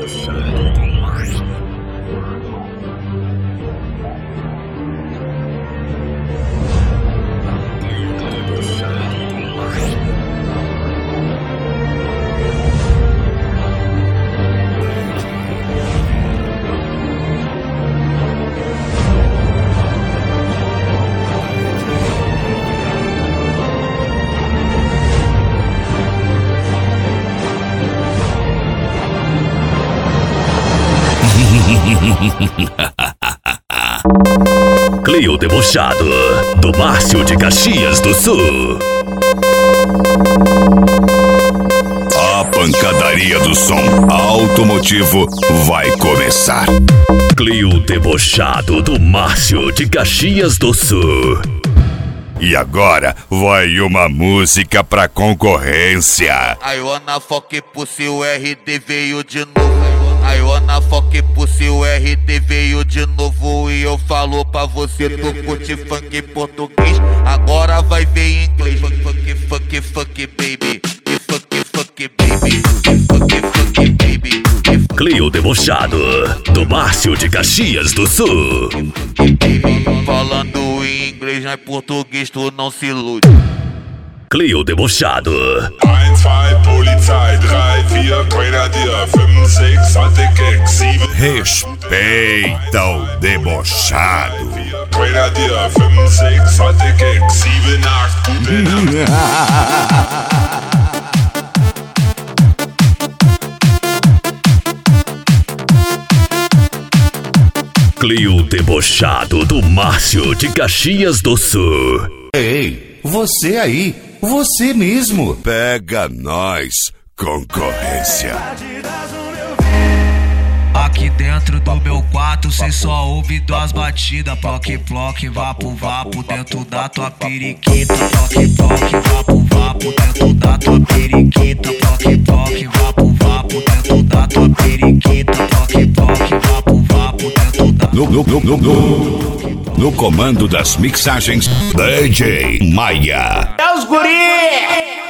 Cleo Debochado, do Márcio de Caxias do Sul. A pancadaria do som automotivo vai começar. Cleo Debochado, do Márcio de Caxias do Sul. E agora vai uma música pra concorrência. I wanna fuck pussy, o RD veio de novo. I wanna fuck pussy, o RD veio de novo. E eu falo pra você, tu curte funk português, agora vai ver em inglês. Funk, funk, funk, baby. Funk, funk, baby. Funk, funk, baby. Cleo Debochado, do Márcio de Caxias do Sul. Falando em inglês, mas português tu não se ilude. Cleo Debochado. 1, 2, Polizei, 3, 4, Grenadier, 5, 6, Haltekeck, 7. Respeita o debochado. Grenadier, 5, 6, Haltekeck, 7, 8, gute Nacht. Cleo Debochado, do Márcio de Caxias do Sul. Ei, você aí, você mesmo. Pega nós, concorrência. Aqui dentro do meu quarto cê só ouve duas batidas. Ploque, ploque, vapo, vapo dentro da tua periquita. Ploque, ploque, vapo, vapo dentro da tua periquita. Ploque, ploque, vapo, vapo dentro da tua periquita. Ploque, ploque, vapo, vapo dentro da... No comando das mixagens, DJ Maia. É os guri!